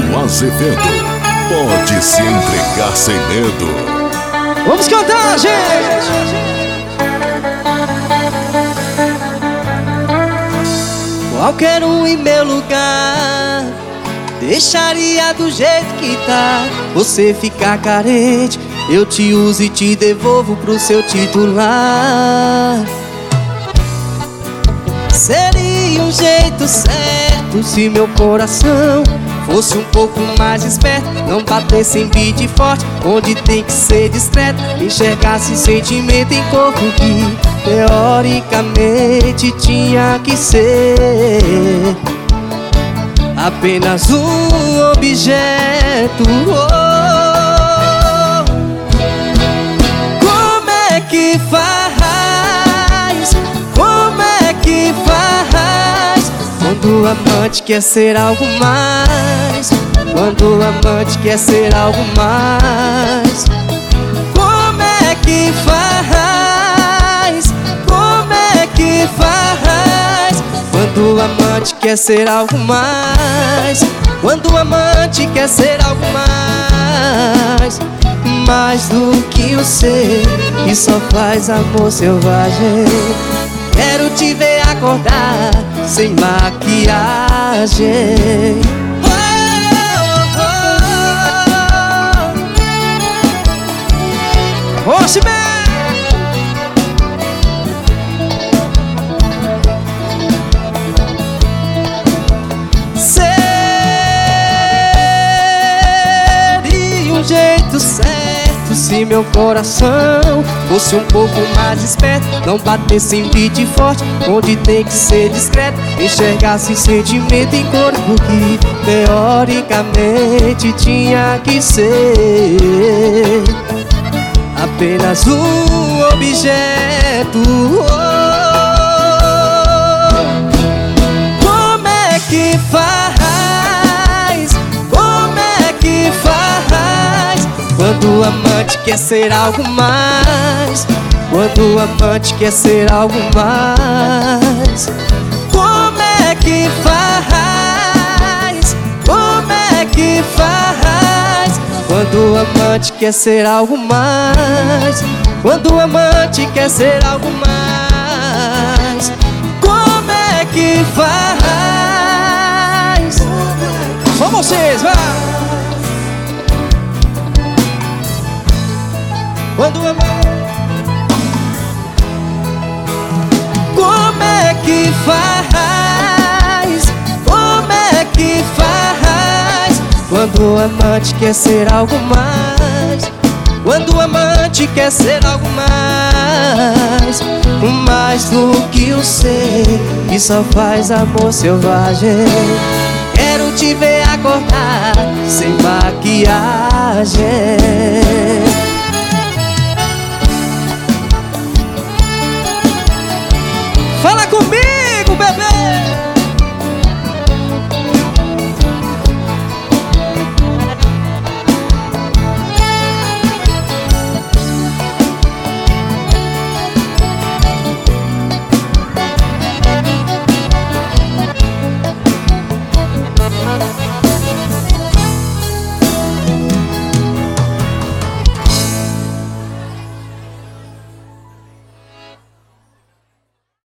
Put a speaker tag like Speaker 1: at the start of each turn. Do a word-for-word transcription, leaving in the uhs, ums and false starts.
Speaker 1: Azevedo. Pode se entregar sem medo.
Speaker 2: Vamos cantar, gente! Qualquer um em meu lugar deixaria do jeito que tá. Você ficar carente, eu te uso e te devolvo pro seu titular. Seria um jeito certo se meu coração fosse um pouco mais esperto, não batesse em beat forte, onde tem que ser discreto, enxergasse sentimento em corpo que teoricamente tinha que ser apenas um objeto. Oh, como é que faz? Como é que faz? Quando o amante quer ser algo mais, quando o amante quer ser algo mais. Como é que faz? Como é que faz? Quando o amante quer ser algo mais, quando o amante quer ser algo mais, mais do que o ser que só faz amor selvagem. Quero te ver acordar sem maquiagem. Oh, oh, oh. Oxe, man. Seria um jeito certo se meu coração fosse um pouco mais esperto, não batesse em beat forte, onde tem que ser discreto, enxergasse sentimento em corpo que teoricamente tinha que ser apenas um objeto. Oh, como é que faz? Como é que faz? Quando o amante quer ser algo mais, quando o amante quer ser algo mais. Como é que faz? Como é que faz? Quando o amante quer ser algo mais, quando o amante quer ser algo mais. Como é que faz? Só vocês, vai! Quando o amante... Como é que faz? Como é que faz? Quando o amante quer ser algo mais, quando o amante quer ser algo mais, mais do que o ser que só faz amor selvagem. Quero te ver acordar sem maquiagem.